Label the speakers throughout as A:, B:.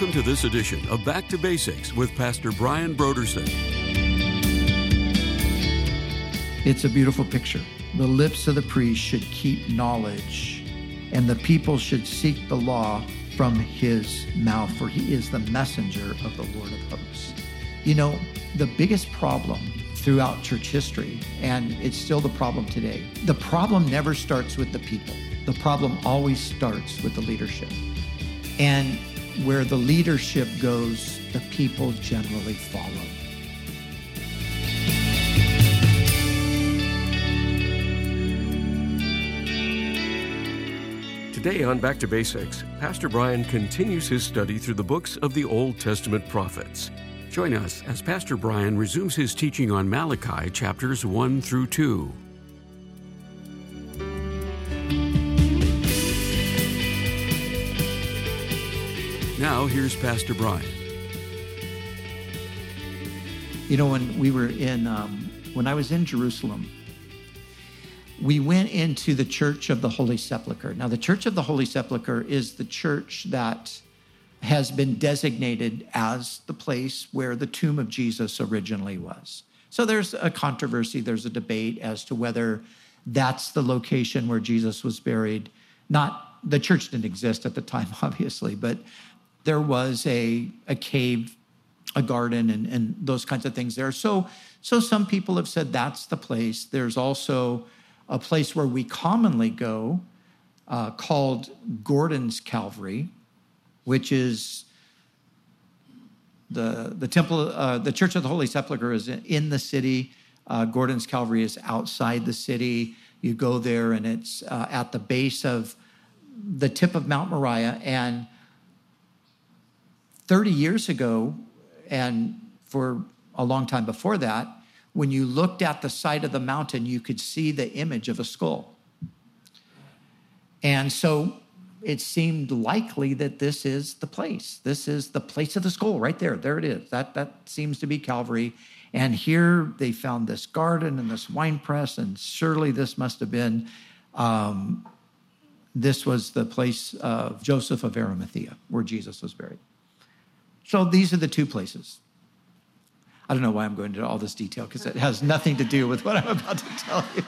A: Welcome to this edition of Back to Basics with Pastor Brian Brodersen.
B: It's a beautiful picture. The lips of the priest should keep knowledge, and the people should seek the law from his mouth, for he is the messenger of the Lord of hosts. You know, the biggest problem throughout church history, and it's still the problem today, the problem never starts with the people. The problem always starts with the leadership. And where the leadership goes, the people generally follow.
A: Today on Back to Basics, Pastor Brian continues his study through the books of the Old Testament prophets. Join us as Pastor Brian resumes his teaching on Malachi chapters 1 through 2. Now, here's Pastor Brian.
B: You know, when I was in Jerusalem, we went into the Church of the Holy Sepulchre. Now, the Church of the Holy Sepulchre is the church that has been designated as the place where the tomb of Jesus originally was. So there's a controversy, there's a debate as to whether that's the location where Jesus was buried. The church didn't exist at the time, obviously, but there was a cave, a garden, and those kinds of things there. So some people have said that's the place. There's also a place where we commonly go called Gordon's Calvary, which is the temple. The Church of the Holy Sepulchre is in the city. Gordon's Calvary is outside the city. You go there, and it's at the base of the tip of Mount Moriah. And 30 years ago, and for a long time before that, when you looked at the side of the mountain, you could see the image of a skull. And so it seemed likely that this is the place. This is the place of the skull right there. There it is. That seems to be Calvary. And here they found this garden and this wine press, and surely this must have been, this was the place of Joseph of Arimathea, where Jesus was buried. So these are the two places. I don't know why I'm going into all this detail, because it has nothing to do with what I'm about to tell you.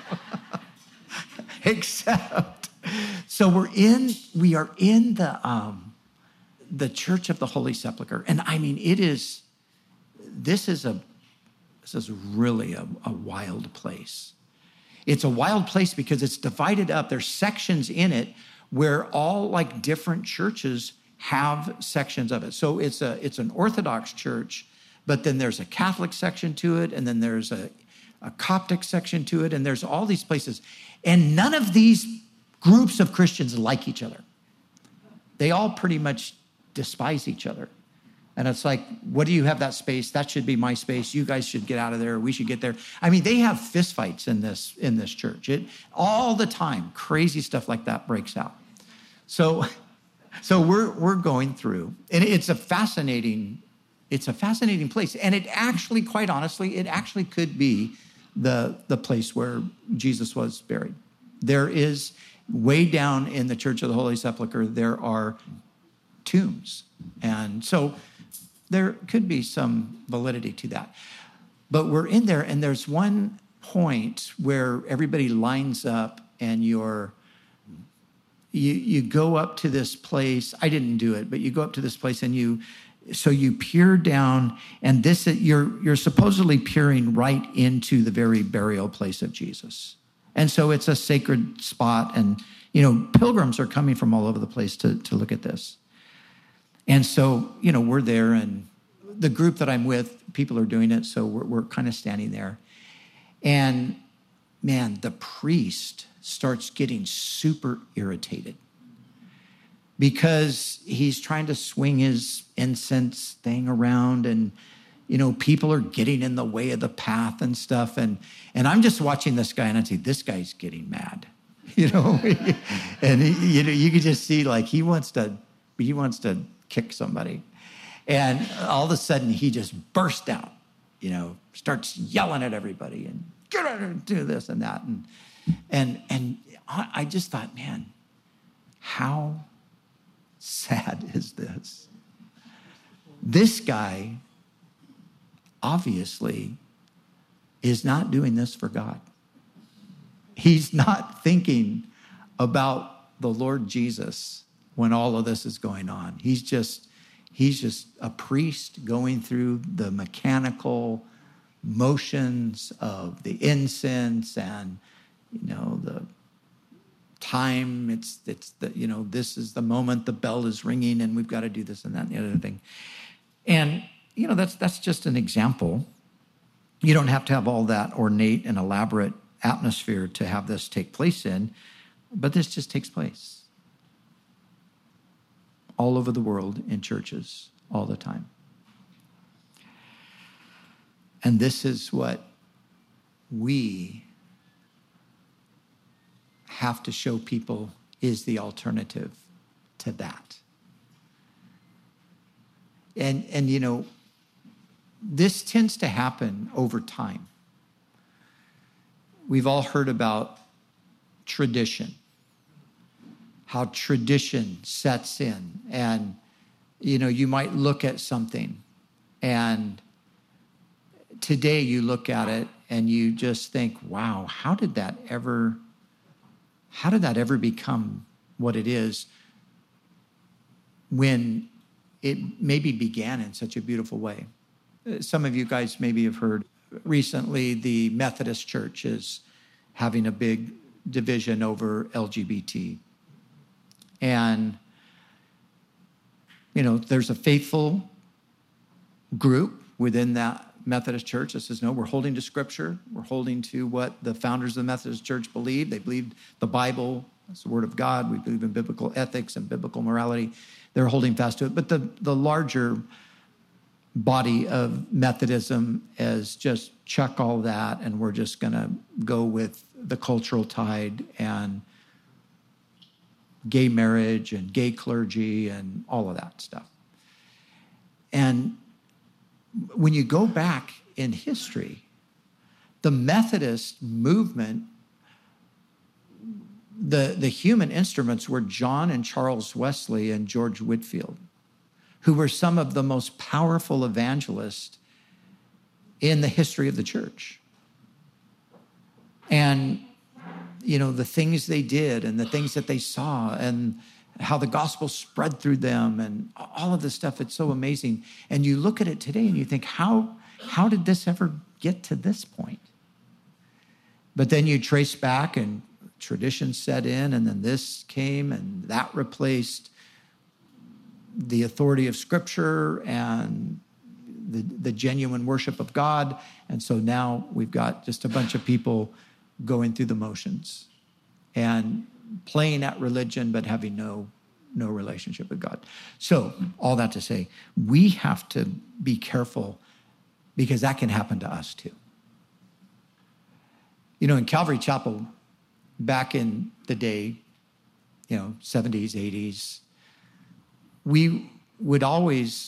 B: Except, so we are in the Church of the Holy Sepulchre. And I mean, this is really a wild place. It's a wild place because it's divided up. There's sections in it where all like different churches have sections of it. So it's an Orthodox church, but then there's a Catholic section to it, and then there's a Coptic section to it, and there's all these places. And none of these groups of Christians like each other. They all pretty much despise each other. And it's like, what do you have that space? That should be my space. You guys should get out of there. We should get there. I mean, they have fistfights in this church. All the time, crazy stuff like that breaks out. So we're going through, and it's a fascinating place. And it actually, quite honestly, it actually could be the place where Jesus was buried. There is, way down in the Church of the Holy Sepulchre, there are tombs. And so there could be some validity to that. But we're in there, and there's one point where everybody lines up, and you go up to this place. I didn't do it, but you go up to this place, and you peer down, and you're supposedly peering right into the very burial place of Jesus. And so it's a sacred spot, and pilgrims are coming from all over the place to look at this. And so, we're there, and the group that I'm with, people are doing it, so we're kind of standing there. And man, the priest starts getting super irritated because he's trying to swing his incense thing around, and people are getting in the way of the path and stuff. And I'm just watching this guy, and I say, this guy's getting mad, and you can just see like he wants to kick somebody. And all of a sudden he just burst out, starts yelling at everybody and get out and do this and that. And I just thought, man, how sad is this? This guy obviously is not doing this for God. He's not thinking about the Lord Jesus when all of this is going on. He's just a priest going through the mechanical motions of the incense and, the time. It's the, this is the moment the bell is ringing and we've got to do this and that and the other thing. And, that's just an example. You don't have to have all that ornate and elaborate atmosphere to have this take place in, but this just takes place all over the world in churches all the time. And this is what we have to show people is the alternative to that. And this tends to happen over time. We've all heard about tradition, how tradition sets in. And, you might look at something and today you look at it and you just think, wow, how did that ever become what it is when it maybe began in such a beautiful way? Some of you guys maybe have heard recently the Methodist Church is having a big division over LGBT. And, there's a faithful group within that Methodist Church that says, no, we're holding to Scripture. We're holding to what the founders of the Methodist Church believed. They believed the Bible is the Word of God. We believe in biblical ethics and biblical morality. They're holding fast to it. But the larger body of Methodism is just chuck all that and we're just going to go with the cultural tide and gay marriage and gay clergy and all of that stuff. And when you go back in history, the Methodist movement, the human instruments were John and Charles Wesley and George Whitefield, who were some of the most powerful evangelists in the history of the church. And, the things they did and the things that they saw and how the gospel spread through them and all of this stuff, it's so amazing. And you look at it today and you think, how did this ever get to this point? But then you trace back and tradition set in, and then this came and that replaced the authority of Scripture and the genuine worship of God. And so now we've got just a bunch of people going through the motions and playing at religion, but having no relationship with God. So all that to say, we have to be careful because that can happen to us too. In Calvary Chapel, back in the day, 70s, 80s, we would always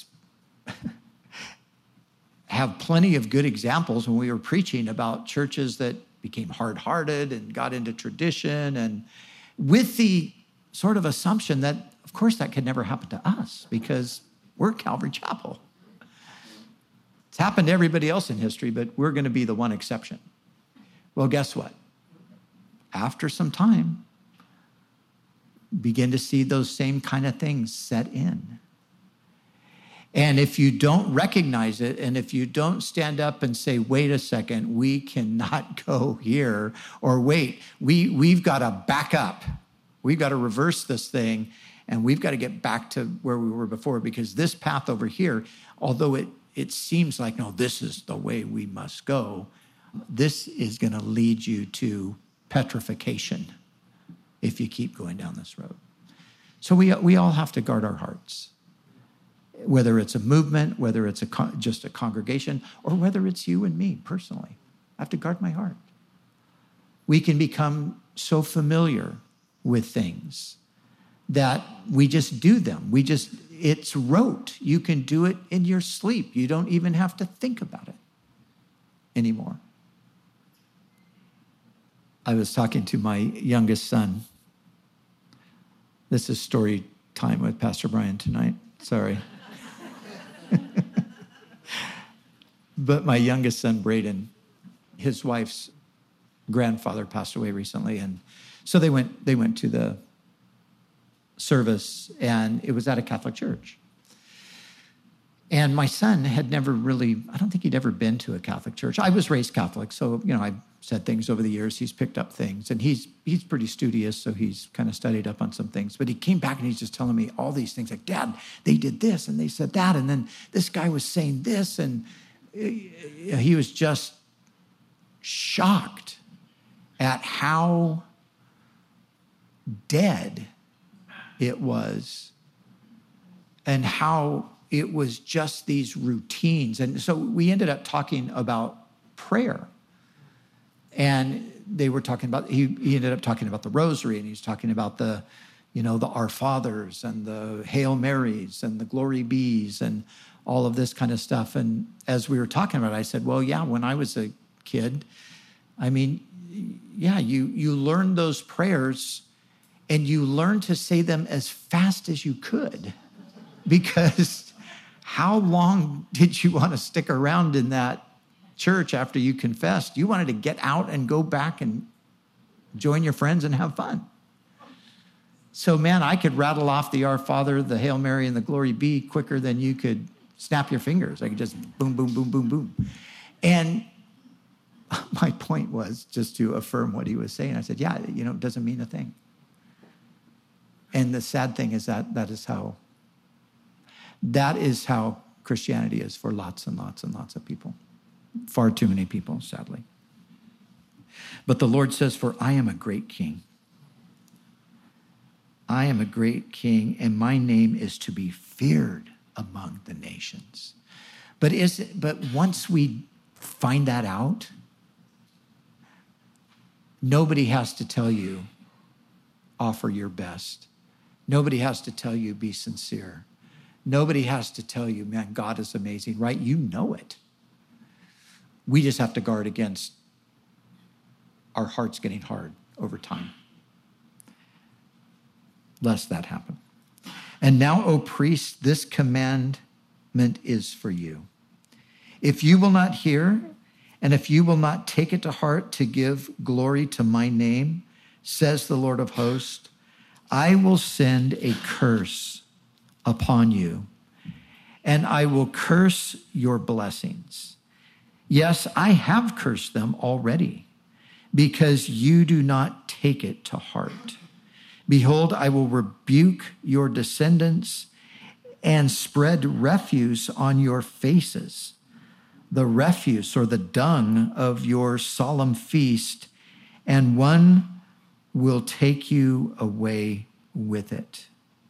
B: have plenty of good examples when we were preaching about churches that became hard-hearted and got into tradition, and with the sort of assumption that, of course, that could never happen to us because we're Calvary Chapel. It's happened to everybody else in history, but we're going to be the one exception. Well, guess what? After some time, begin to see those same kind of things set in. And if you don't recognize it, and if you don't stand up and say, wait a second, we cannot go here, or wait, we've got to back up. We've got to reverse this thing, and we've got to get back to where we were before, because this path over here, although it seems like, no, this is the way we must go, this is going to lead you to petrification if you keep going down this road. So we all have to guard our hearts, whether it's a movement, whether it's just a congregation, or whether it's you and me personally. I have to guard my heart. We can become so familiar with things that we just do them. It's rote. You can do it in your sleep. You don't even have to think about it anymore. I was talking to my youngest son. This is story time with Pastor Brian tonight. Sorry. But my youngest son, Braden, his wife's grandfather passed away recently. And so they went to the service, and it was at a Catholic church. And my son had never really, I don't think he'd ever been to a Catholic church. I was raised Catholic, so, I've said things over the years. He's picked up things, and he's pretty studious, so he's kind of studied up on some things. But he came back, and he's just telling me all these things, like, Dad, they did this, and they said that, and then this guy was saying this, and he was just shocked at how dead it was and how it was just these routines. And so we ended up talking about prayer. And they were talking about, he ended up talking about the rosary, and he was talking about the Our Fathers and the Hail Marys and the Glory Bees and all of this kind of stuff. And as we were talking about it, I said, well, yeah, when I was a kid, you learned those prayers, and you learned to say them as fast as you could, because how long did you want to stick around in that church after you confessed? You wanted to get out and go back and join your friends and have fun. So, man, I could rattle off the Our Father, the Hail Mary, and the Glory Be quicker than you could snap your fingers. I could just boom, boom, boom, boom, boom. And my point was just to affirm what he was saying. I said, yeah, it doesn't mean a thing. And the sad thing is that is how Christianity is for lots and lots and lots of people. Far too many people, sadly. But the Lord says, for I am a great king. I am a great king, and my name is to be feared among the nations. But once we find that out, nobody has to tell you, offer your best. Nobody has to tell you, be sincere. Nobody has to tell you, man, God is amazing, right? You know it. We just have to guard against our hearts getting hard over time, lest that happen. And now, O priest, this commandment is for you. If you will not hear, and if you will not take it to heart to give glory to my name, says the Lord of hosts, I will send a curse upon you, and I will curse your blessings. Yes, I have cursed them already, because you do not take it to heart. Behold, I will rebuke your descendants and spread refuse on your faces, the refuse or the dung of your solemn feast, and one will take you away with it.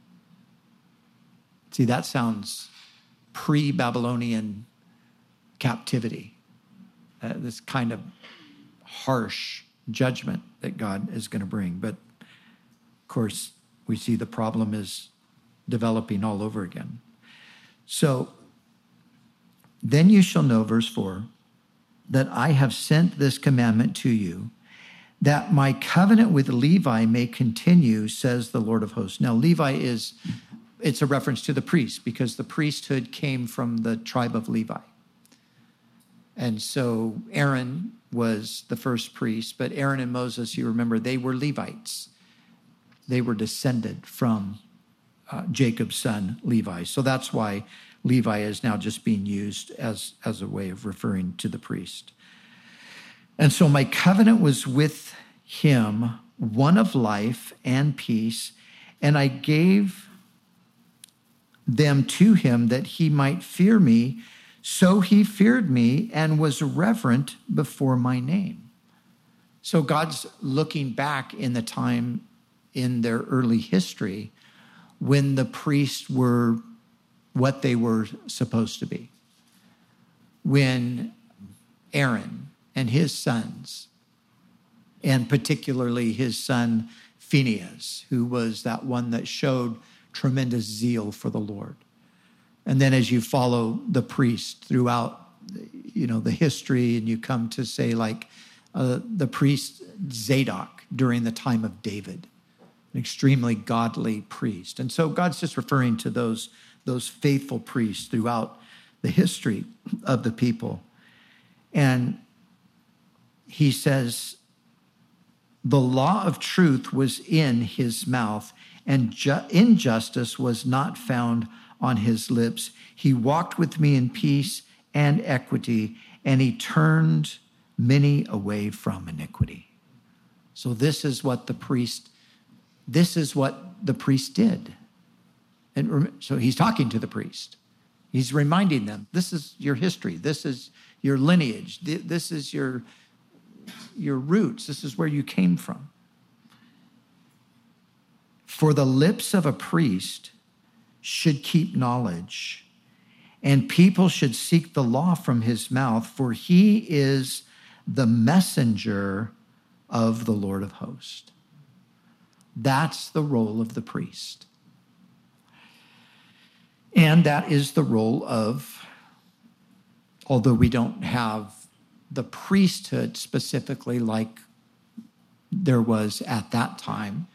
B: See, that sounds pre-Babylonian captivity, this kind of harsh judgment that God is going to bring. But of course, we see the problem is developing all over again. So then you shall know, verse 4, that I have sent this commandment to you, that my covenant with Levi may continue, says the Lord of hosts. Now, Levi it's a reference to the priest, because the priesthood came from the tribe of Levi. And so Aaron was the first priest, but Aaron and Moses, you remember, they were Levites. They were descended from Jacob's son, Levi. So that's why Levi is now just being used as a way of referring to the priest. And so my covenant was with him, one of life and peace, and I gave them to him that he might fear me. So he feared me and was reverent before my name. So God's looking back in the time in their early history when the priests were what they were supposed to be. When Aaron and his sons, and particularly his son Phinehas, who was that one that showed tremendous zeal for the Lord. And then as you follow the priest throughout, the history, and you come to say like the priest Zadok during the time of David, an extremely godly priest. And so God's just referring to those faithful priests throughout the history of the people. And he says, the law of truth was in his mouth, and injustice was not found on his lips. He walked with me in peace and equity, and he turned many away from iniquity. So this is what the priest did. And so he's talking to the priest. He's reminding them, this is your history. This is your lineage. This is your roots. This is where you came from. For the lips of a priest should keep knowledge, and people should seek the law from his mouth, for he is the messenger of the Lord of hosts. That's the role of the priest. And that is the role of, although we don't have the priesthood specifically like there was at that time,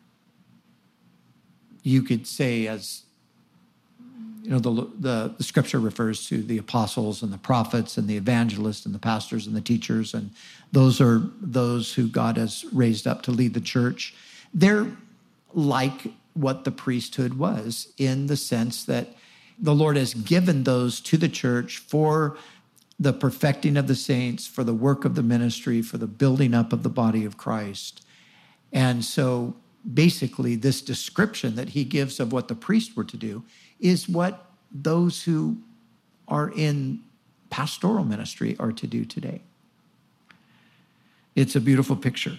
B: you could say, as you know, the scripture refers to the apostles and the prophets and the evangelists and the pastors and the teachers, and those are those who God has raised up to lead the church. They're like what the priesthood was, in the sense that the Lord has given those to the church for the perfecting of the saints, for the work of the ministry, for the building up of the body of Christ. And so basically this description that he gives of what the priests were to do is what those who are in pastoral ministry are to do today. It's a beautiful picture.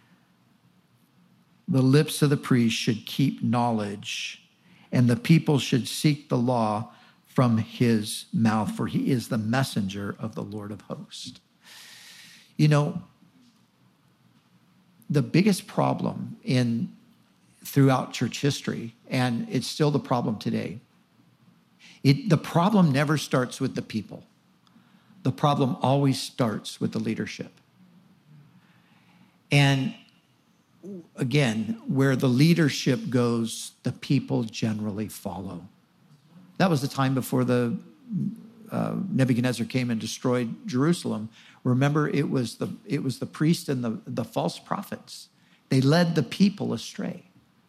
B: The lips of the priest should keep knowledge, and the people should seek the law from his mouth, for he is the messenger of the Lord of hosts. You know, the biggest problem throughout church history, and it's still the problem today, the problem never starts with the people. The problem always starts with the leadership. And again, where the leadership goes, the people generally follow. That was the time before Nebuchadnezzar came and destroyed Jerusalem. Remember, it was the priest and the false prophets. They led the people astray.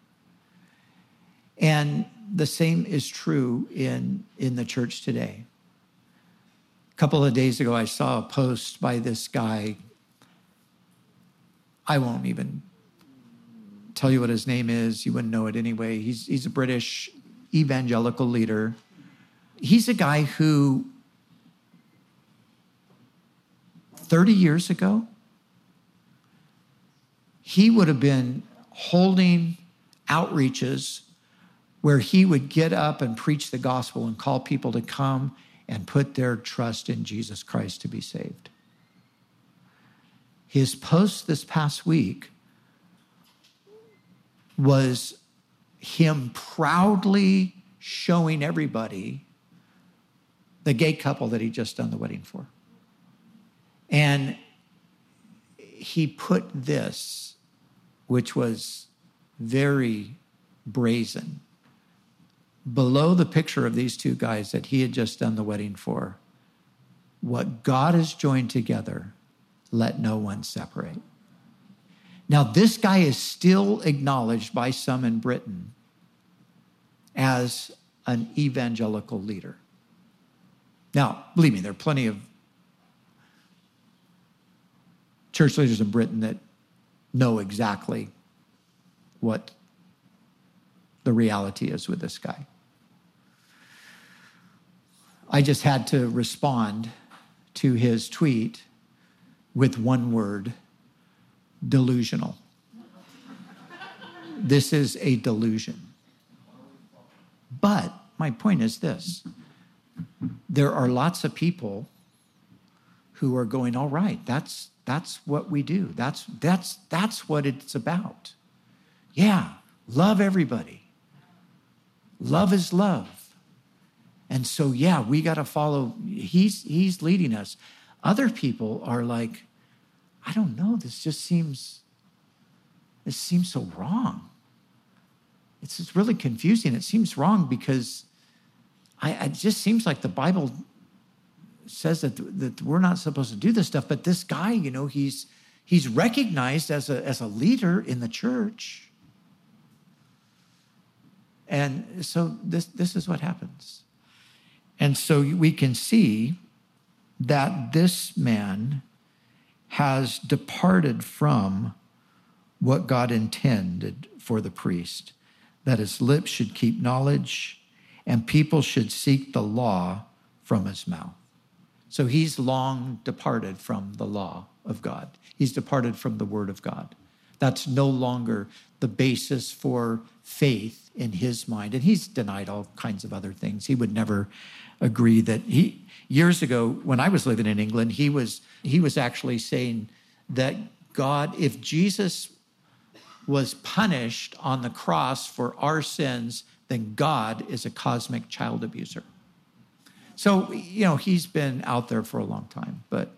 B: And the same is true in the church today. A couple of days ago, I saw a post by this guy. I won't even tell you what his name is. You wouldn't know it anyway. He's a British evangelical leader. He's a guy who 30 years ago, he would have been holding outreaches where he would get up and preach the gospel and call people to come and put their trust in Jesus Christ to be saved. His post this past week was him proudly showing everybody the gay couple that he'd just done the wedding for. And he put this, which was very brazen, below the picture of these two guys that he had just done the wedding for. What God has joined together, let no one separate. Now, this guy is still acknowledged by some in Britain as an evangelical leader. Now, believe me, there are plenty of church leaders in Britain that know exactly what the reality is with this guy. I just had to respond to his tweet with one word: delusional. This is a delusion. But my point is this: there are lots of people who are going, all right, that's what we do. That's what it's about. Yeah, love everybody. Love is love. And so, yeah, we got to follow. He's leading us. Other people are like, I don't know, this seems so wrong. It's really confusing. It seems wrong because it just seems like the Bible says that we're not supposed to do this stuff, but this guy, he's recognized as a leader in the church. And so this is what happens. And so we can see that this man has departed from what God intended for the priest, that his lips should keep knowledge and people should seek the law from his mouth. So he's long departed from the law of God. He's departed from the word of God. That's no longer the basis for faith in his mind. And he's denied all kinds of other things. He would never agree that years ago, when I was living in England, he was actually saying that God, if Jesus was punished on the cross for our sins, then God is a cosmic child abuser. So, he's been out there for a long time. But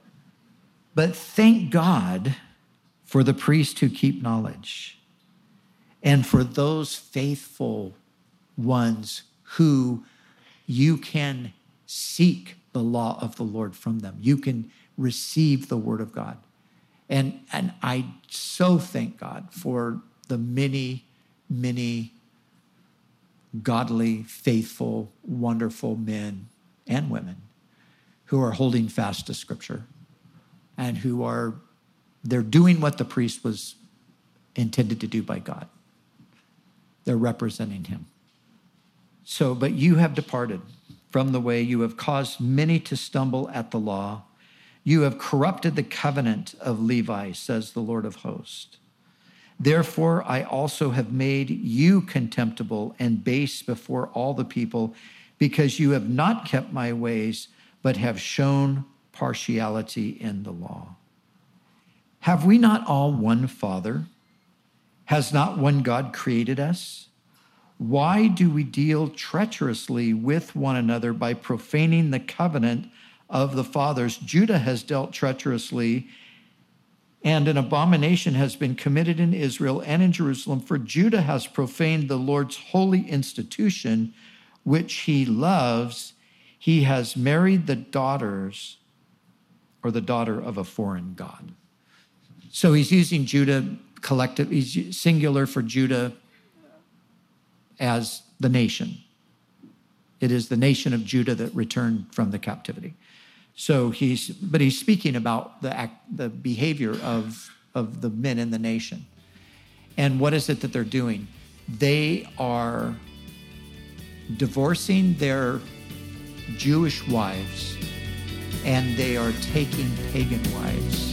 B: thank God for the priests who keep knowledge and for those faithful ones who you can seek the law of the Lord from them. You can receive the word of God. And I so thank God for the many, many godly, faithful, wonderful men and women who are holding fast to Scripture and they're doing what the priest was intended to do by God. They're representing him. So, but you have departed from the way. You have caused many to stumble at the law. You have corrupted the covenant of Levi, says the Lord of hosts. Therefore, I also have made you contemptible and base before all the people, because you have not kept my ways, but have shown partiality in the law. Have we not all one Father? Has not one God created us? Why do we deal treacherously with one another by profaning the covenant of the fathers? Judah has dealt treacherously, and an abomination has been committed in Israel and in Jerusalem, for Judah has profaned the Lord's holy institution, which he loves. He has married the daughter of a foreign god. So he's using Judah collective, he's singular for Judah as the nation. It is the nation of Judah that returned from the captivity. So he's speaking about the behavior of the men in the nation. And what is it that they're doing? They are divorcing their Jewish wives, and they are taking pagan wives.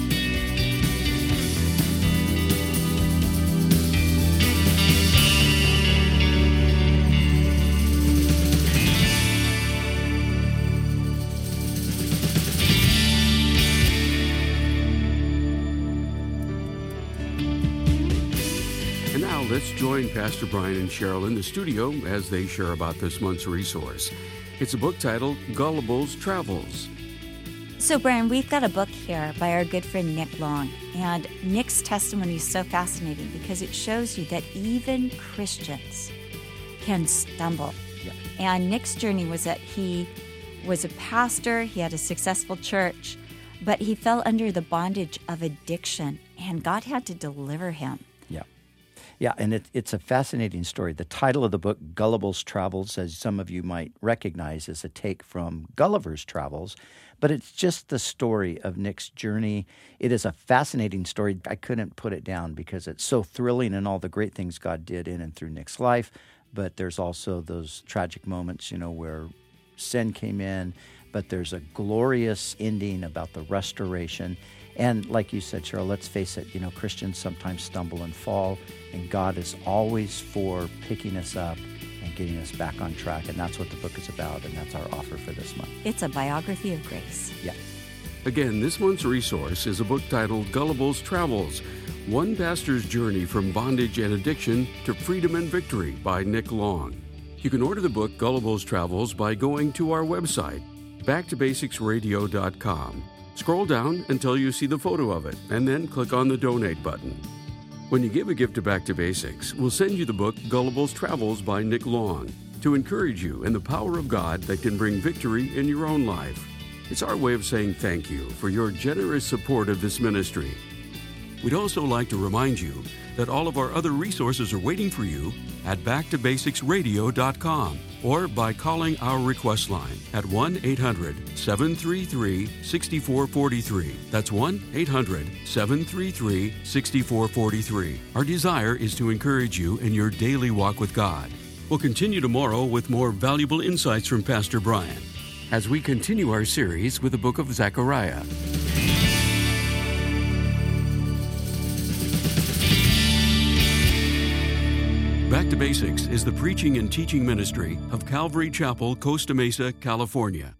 A: Let's join Pastor Brian and Cheryl in the studio as they share about this month's resource. It's a book titled Gullible's Travels.
C: So, Brian, we've got a book here by our good friend Nick Long. And Nick's testimony is so fascinating because it shows you that even Christians can stumble. Yeah. And Nick's journey was that he was a pastor, he had a successful church, but he fell under the bondage of addiction, and God had to deliver him.
D: Yeah, and it's a fascinating story. The title of the book, Gullible's Travels, as some of you might recognize, is a take from Gulliver's Travels, but it's just the story of Nick's journey. It is a fascinating story. I couldn't put it down because it's so thrilling and all the great things God did in and through Nick's life, but there's also those tragic moments, where sin came in, but there's a glorious ending about the restoration. And like you said, Cheryl, let's face it, Christians sometimes stumble and fall, and God is always for picking us up and getting us back on track. And that's what the book is about, and that's our offer for this month.
C: It's a biography of grace.
D: Yeah.
A: Again, this month's resource is a book titled Gullible's Travels, One Pastor's Journey from Bondage and Addiction to Freedom and Victory by Nick Long. You can order the book Gullible's Travels by going to our website, backtobasicsradio.com. Scroll down until you see the photo of it, and then click on the Donate button. When you give a gift to Back to Basics, we'll send you the book Gullible's Travels by Nick Long to encourage you in the power of God that can bring victory in your own life. It's our way of saying thank you for your generous support of this ministry. We'd also like to remind you that all of our other resources are waiting for you at backtobasicsradio.com or by calling our request line at 1-800-733-6443. That's 1-800-733-6443. Our desire is to encourage you in your daily walk with God. We'll continue tomorrow with more valuable insights from Pastor Brian as we continue our series with the book of Zechariah. Back to Basics is the preaching and teaching ministry of Calvary Chapel, Costa Mesa, California.